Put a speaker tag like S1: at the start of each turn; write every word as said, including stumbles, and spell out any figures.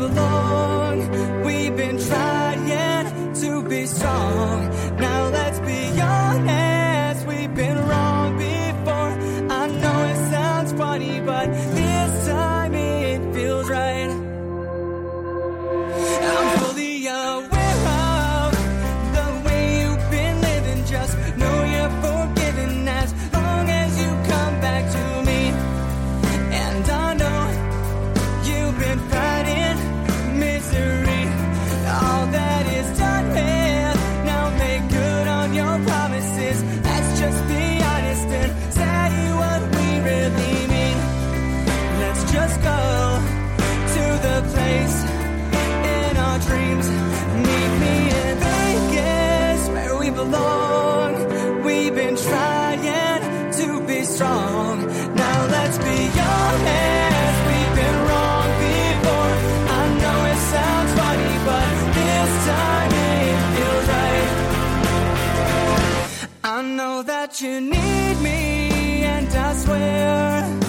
S1: belong. We've been trying to be strong. Now let's be honest, we've been wrong before. I know it sounds funny, but this time it feels right. I'm fully aware of the way you've been living. Just know you're forgiven as long as you come back to me. And I know you've been fighting misery. All that is done with, now make good on your promises. Let's just be honest and say what we really mean. Let's just go to the place in our dreams. Meet me in Vegas where we belong. We've been trying to be strong. Now let's be honest, we've been wrong before. I know it sounds funny, but this time it feels right. I know that you need me, and I swear